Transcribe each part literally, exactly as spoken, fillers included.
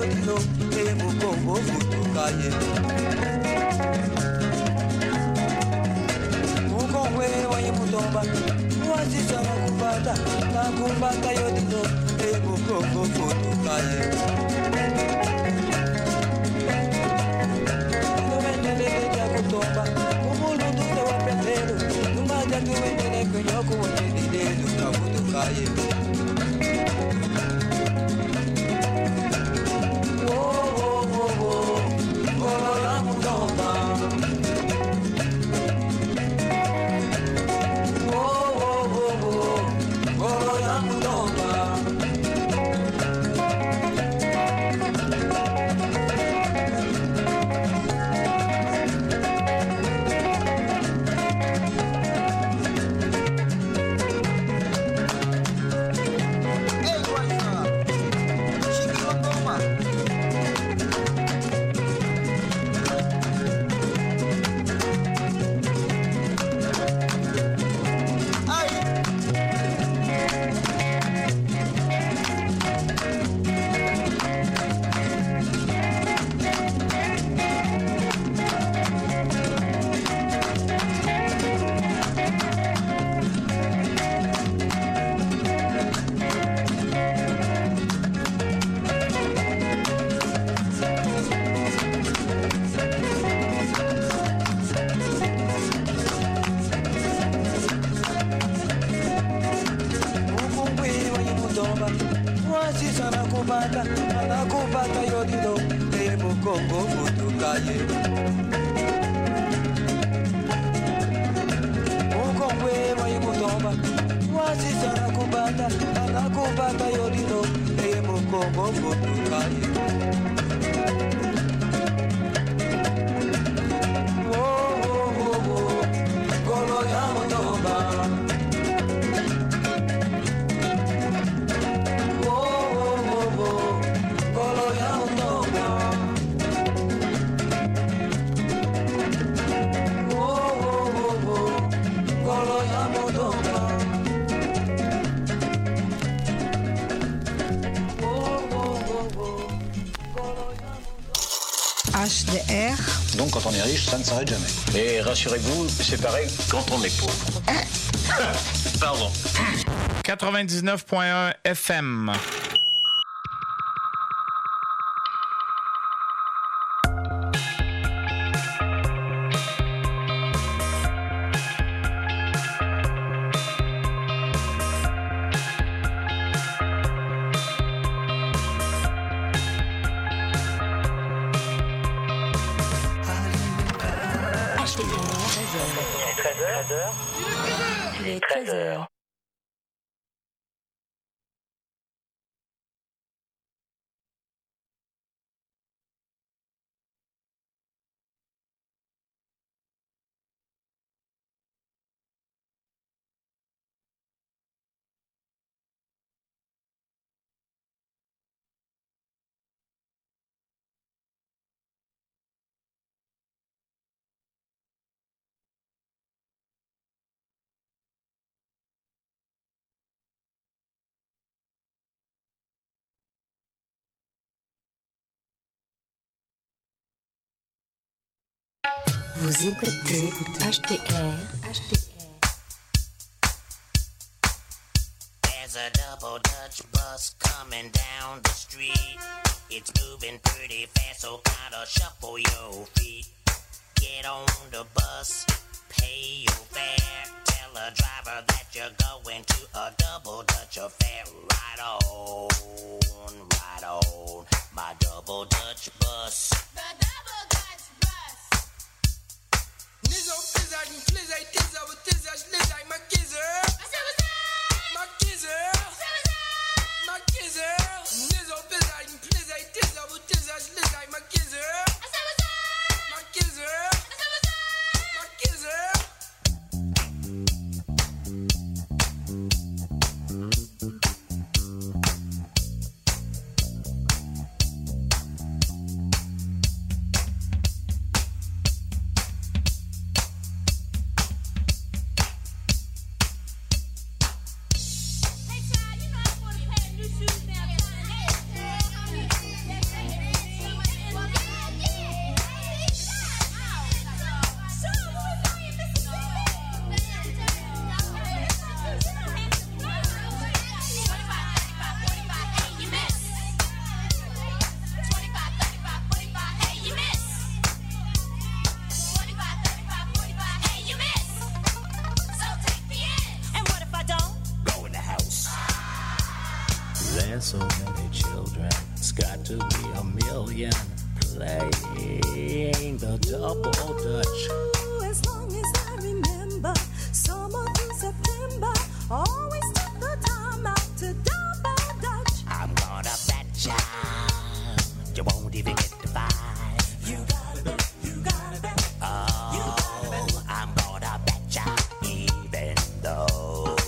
yodilo e mukongo futukaye mukongwe wayi mutomba wasisa nakubata nakubata yodilo e mukongo futukaye nomendelele jakutomba kumulundu tewapendelo numaja tuwendele kwenyoku wendelilelu kafutukaye H D R. Donc quand on est riche, ça ne s'arrête jamais. Et rassurez-vous, c'est pareil quand on est pauvre. Pardon. quatre-vingt-dix-neuf point un F M. Il est treize heures. Vous écoutez H D R. H D R. There's a double Dutch bus coming down the street. It's moving pretty fast, so kinda shuffle your feet. Get on the bus, pay your fare. Tell the driver that you're going to a double Dutch affair. Right on, right on, my double Dutch bus. The double Dutch bus. Nizzo, Fizzard, and Flizzard, Tizzo, Tizzo, Slizzard, my kizzer. My kizzer. My kizzer. Nizzo, Fizzard, and Flizzard, Tizzo, Tizzo, Slizzard, my kizzer. My kizzer. My kizzer. Vivian playing the double dutch. As long as I remember, summer through September, always took the time out to double dutch. I'm gonna bet ya you won't even get to five. You gotta bet, you gotta bet. Oh, you gotta bet. I'm gonna bet ya even though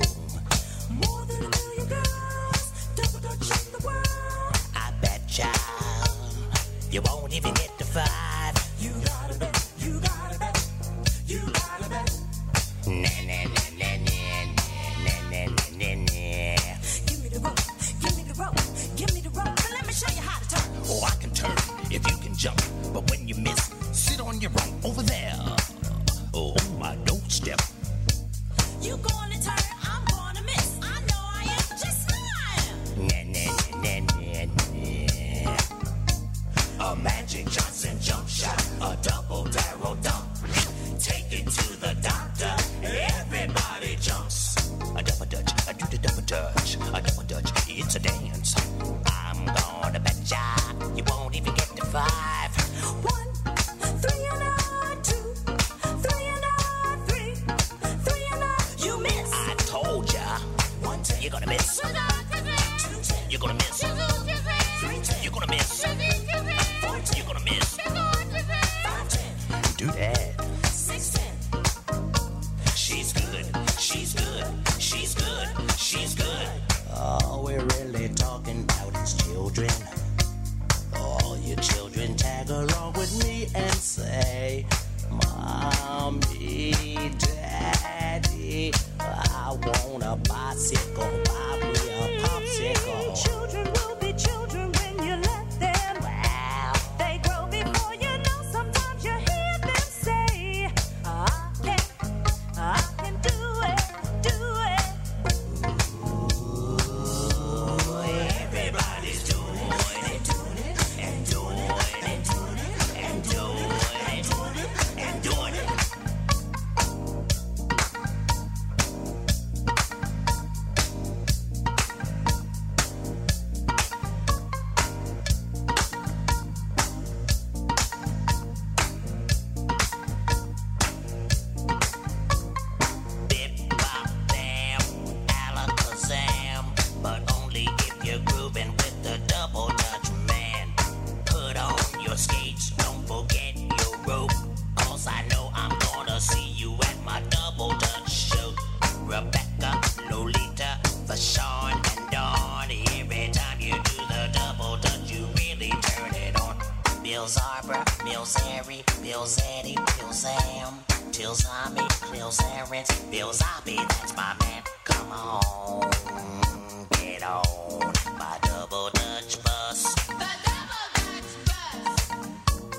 More than a million girls, double dutch in the world. I bet ya you won't even get to five. You gotta bet, you gotta bet, you gotta bet. Na na na na na na na na na. Give me the rope, give me the rope, give me the rope, and let me show you how to turn. Oh, I can turn if you can jump, but when you miss, sit on your right over there. Oh, my doorstep. You gonna turn, I'm gonna miss. I know I am just fine. Na na na na na na. A Magic Johnson jump shot, a double barrel dump. Take it to the doctor, everybody jumps. A double dutch, I do the double dutch, a double dutch, it's a dance. I'm gonna bet ya you won't even get to five. One, three and a two, three and a three, three and a. You miss. I told ya, One ten, you're gonna miss. two ten, You're gonna miss. three ten, You're gonna miss. four ten, You're gonna miss. five ten, Do that. six ten. She's good. She's good. She's good. She's good. All we're really talking about is children. All your children tag along with me and say, Mommy, Daddy, I want a bicycle. Buy me a popsicle. Children will be children when you let them. Wow. They grow before you know. Sometimes you hear them say, I can, I can do it, do it. Everybody's doing it, doing it, and doing it, and doing it, and doing it, and doing it. Bip bop bam, alakazam, but only if you're grooving with the double dutch man. Put on your skates, don't forget your rope, 'cause I know I'm gonna see you at my double dutch show. Rebecca, Lolita, Fashawn, and Dawn. Every time you do the double dutch, you really turn it on. Bill Zarbra, Bill Zary, Bill Zaddy, Bill Zam, Till Zombie, Bill Zarens, Bill Zombie, that's my man. Come on, get on my double dutch bus. The double dutch bus.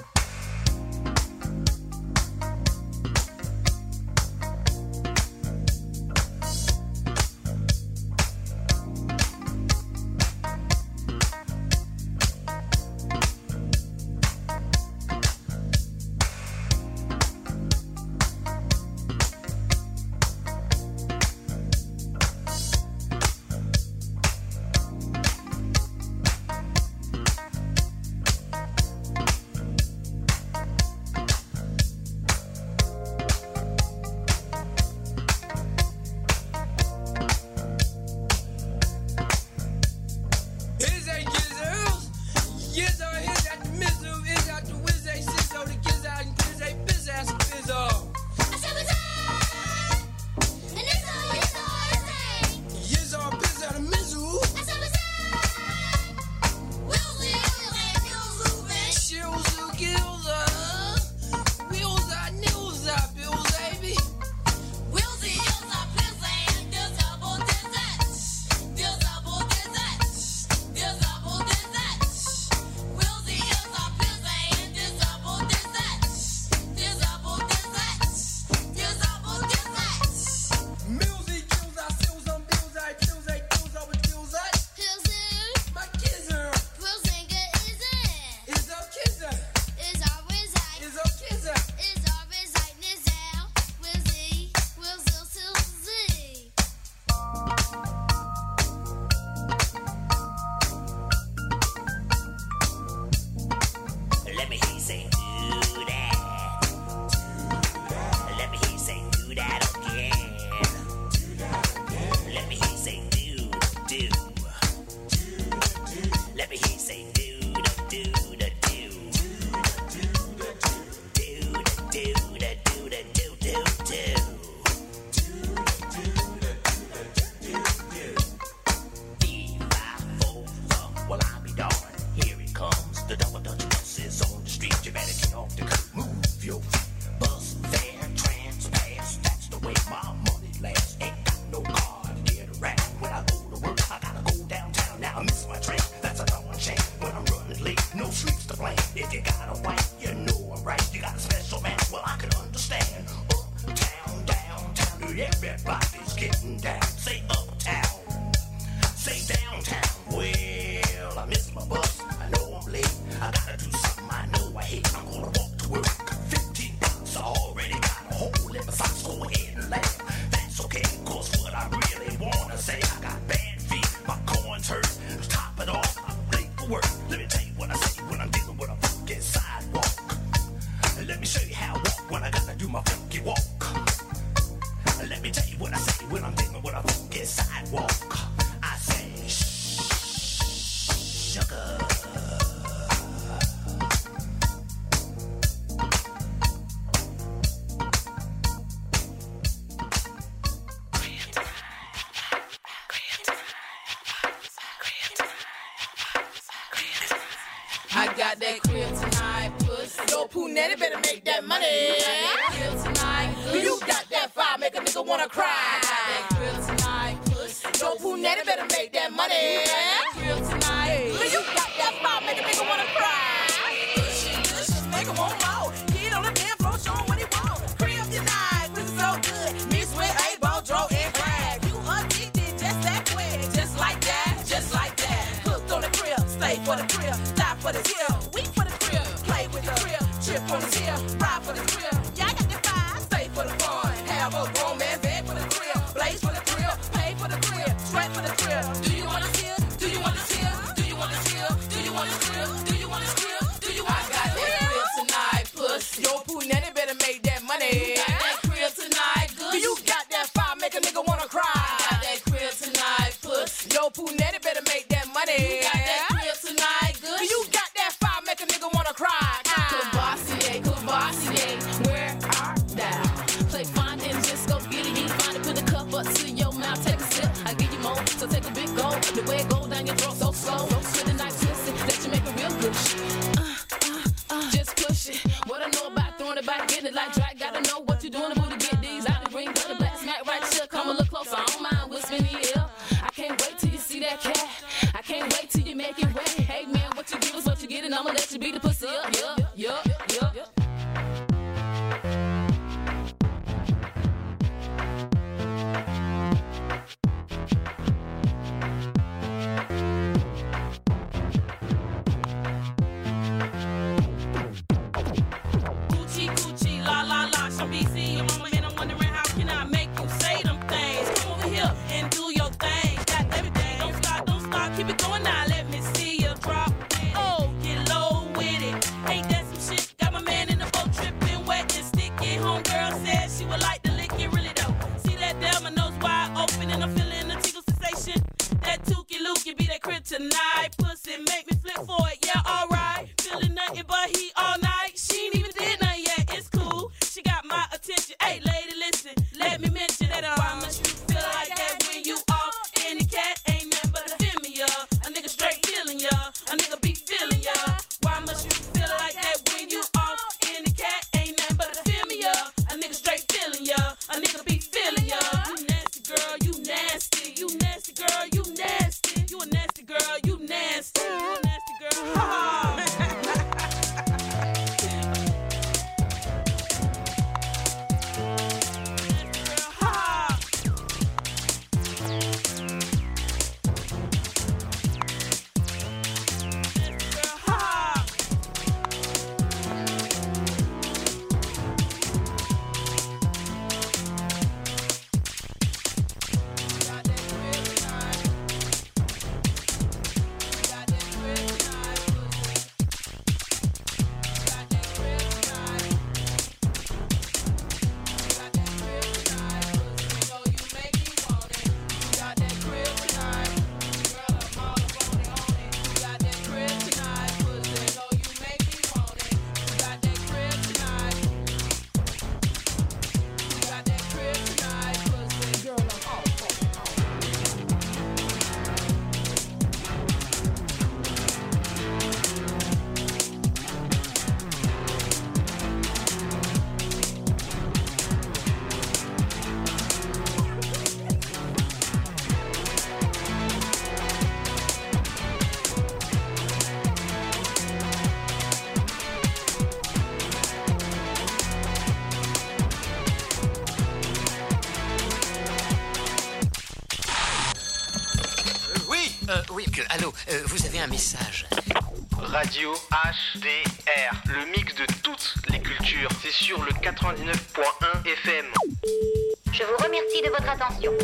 say do that. Let me hear you say do that again. Let me hear you say do, do. Let me hear you say do, do, do, do. The double Dutch bus is on the street. You better get off the curb, move your feet. Bus fare, trans pass, that's the way my money lasts. Ain't got no car to get around. When I go to work, I gotta go downtown. Now I miss my train, that's a darn shame. When I'm running late, no sleeps to blame. If you got a wife, you know I'm right. You got a special man, well I can understand. Uptown, downtown, everybody's getting down. Say uptown, say downtown. Well, I miss my bus. I know I'm late. I gotta do something I know I hate. I'm gonna walk to work. fifteen bucks. I already got a hole in my socks. Go ahead and laugh. That's okay, cause what I really wanna say, I got bad feet. My corns hurt. To top it off, I'm late for work. Let me tell you what I say when I'm dealing with a funky sidewalk. And let me show you how I walk when I gotta do my funky walk. Let me tell you what I say when I'm dealing with a funky sidewalk. I say, sugar. I got that crib tonight, puss. Yo, Poonetti better make that money. I got that crib tonight. You got that fire, make a nigga wanna cry. I got that crib tonight, puss. Yo, Poonetti better make that money. I got that crib tonight. You got that fire, make a nigga wanna cry. Good shit, good shit, make him want more. Get on the damn floor, show him what he want. Crib tonight, pussy so good. Mixed with A-ball, draw and brag. You addicted just that quick, just like that, just like that. Hooked on the crib, stay for the crib. For the hill, weep for the crib, play with the crib, trip on the hill, ride for the crib. Yeah, I got the five, stay for the fun, have a grown man bed for the crib, blaze for the crib, pay for the crib, sweat for the crib. Do you wanna steal? Do you wanna steal? Do you wanna steal? Do you wanna steal? Do you wanna steal? Do you wanna steal? I got that crib tonight, puss. Yo, Poonetti better make that money. You got that crib tonight, good. Do you got that fire, make a nigga wanna cry? I got that crib tonight, puss. Yo, Poonetti better make that money. You got that crib tonight, good. Do you got that fire, make a nigga wanna cry? Cavassier, Cavassier, where art thou? Play fine and just go get it. You find it, put a cup up to your mouth, take a sip. I give you more, so take a big go. The way it go down your throat so slow. With the knife twisted, that you make it real good. Uh, uh, uh, just push it. What I know about throwing it back, getting it like drag. Gotta know what you're doing to get these out the ring. Got the black smack right chill. Come a little closer, I don't mind whispering in your ear. I can't wait till you see that cat. I can't wait till you make it wet. Hey man, what you give is what you get, and I'ma let you beat the pussy up. Yeah, yeah, yeah, yeah. que... Allô, euh, vous avez un message. Radio H D R, le mix de toutes les cultures. C'est sur le quatre-vingt-dix-neuf point un F M. Je vous remercie de votre attention.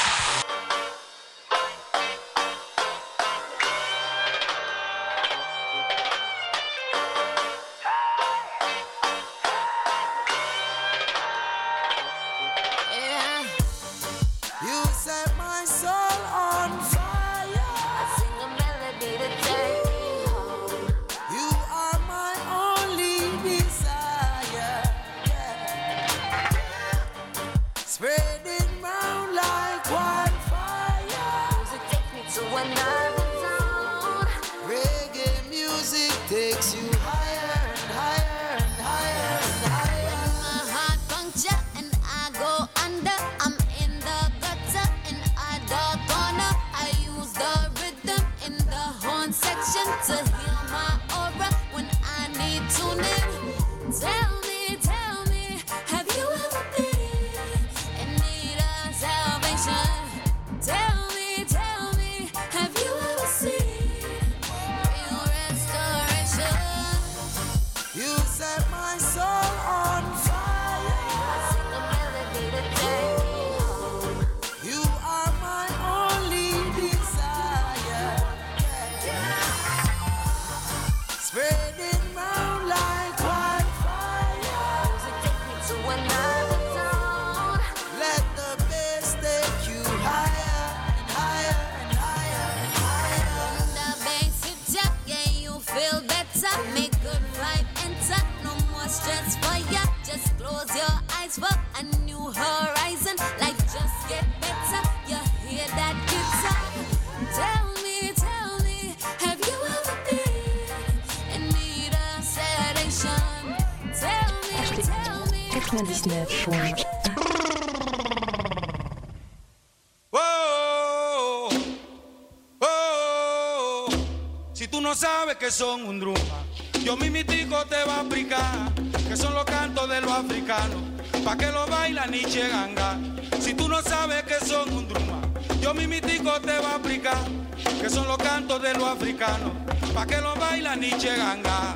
Que son un druma, yo mimitico te va a explicar que son los cantos de los africanos, pa' que lo baila Nietzsche Ganga. Si tú no sabes que son un druma, yo mimitico te va a explicar que son los cantos de los africanos, pa' que lo baila Nietzsche Ganga.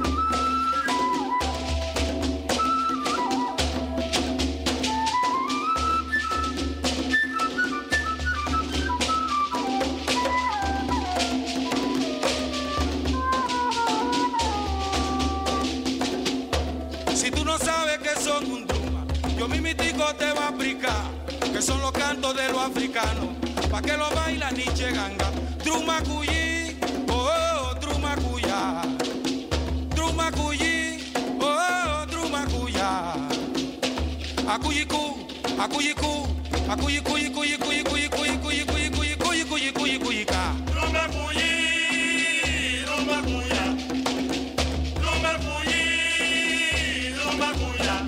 Te va a explicar que son los cantos de los africanos, pa' que lo baila Nietzsche Ganga. Druma cuyi, oh, oh, druma cuya. Druma cuyi, oh, oh, druma cuya. Akuyiku, akuyiku, akuyiku, kuyi, kuyi, kuyi, kuyi, kuyi, kuyi, kuyi, kuyi, kuyi, kuyi, kuyi, kuyi, ka. Druma cuyi, druma cuya. Druma cuyi, druma cuya.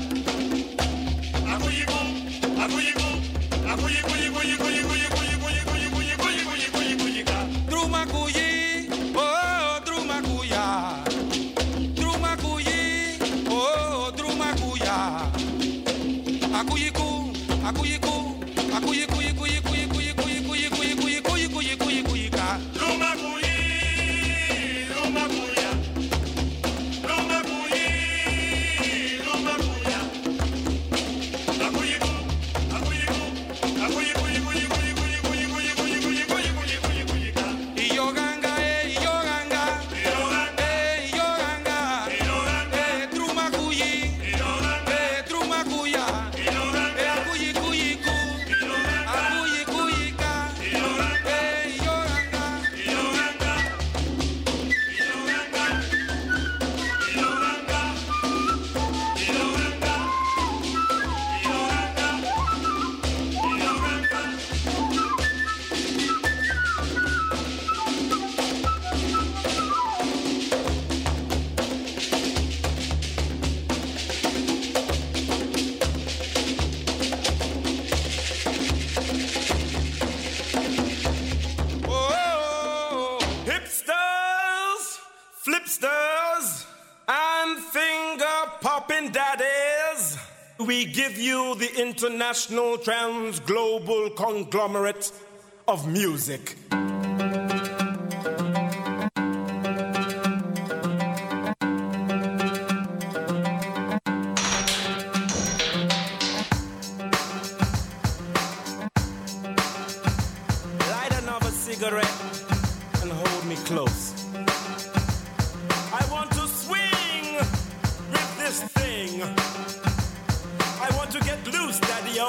Druma cuyi, oh, druma cuya. Druma cuyi, oh, druma cuya. Akuyiku, akuyiku, akuyiku, kuyi, kuyi, kuyi, kuyi, kuyi, kuyi, kuyi, kuyi, kuyi, kuyi, kuyi, kuyi, ka. Druma cuyi, druma cuya. Druma cuyi, druma cuya. Akuyiku. We give you the international trans global conglomerate of music. best thing. I want to get loose, daddy-o.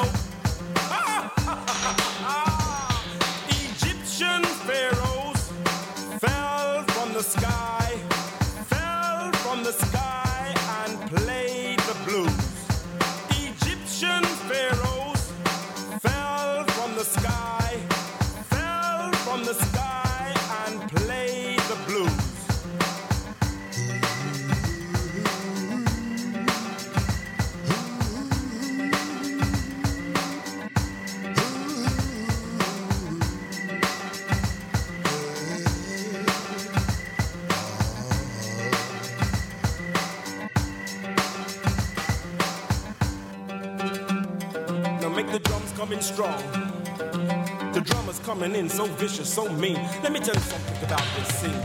Egyptian pharaohs fell from the sky, fell from the sky and played the blues. Egyptian pharaohs fell from the sky, fell from the sky and played the blues. The drums coming strong. The drummers coming in so vicious, so mean. Let me tell you something about this scene.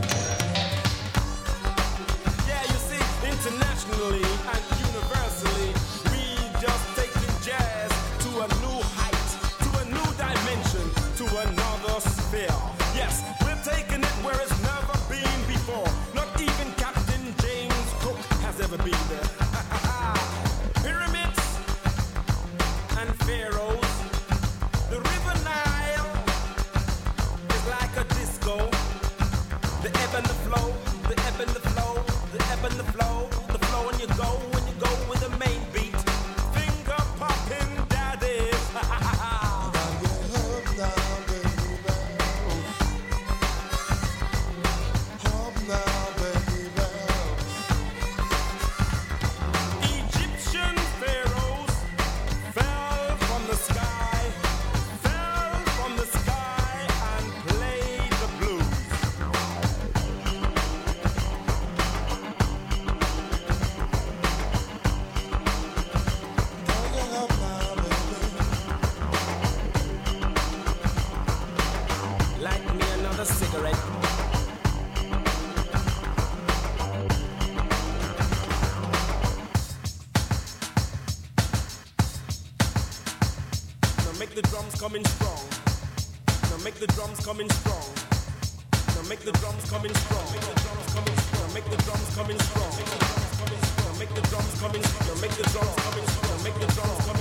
Yeah, you see, internationally and universally, we just taking jazz to a new height, to a new dimension, to another sphere. Yes, we're taking it where it's never been before. Not even Captain James Cook has ever been there. Pyramids and pharaohs. The river Nile is like a disco. The ebb and the flow, the ebb and the flow, the ebb and the flow, the flow and you go, when you go with the main beat. Finger popping daddies. Egyptian pharaohs fell from the sky, fell from the sky and played the blues. Light me another cigarette. Now make the drums coming strong. Now make the drums coming strong. Now make the drums coming strong. Make the drums coming strong. Make the drums coming strong. Now make the drums coming strong. Now make the drums coming strong. Now make the drums coming.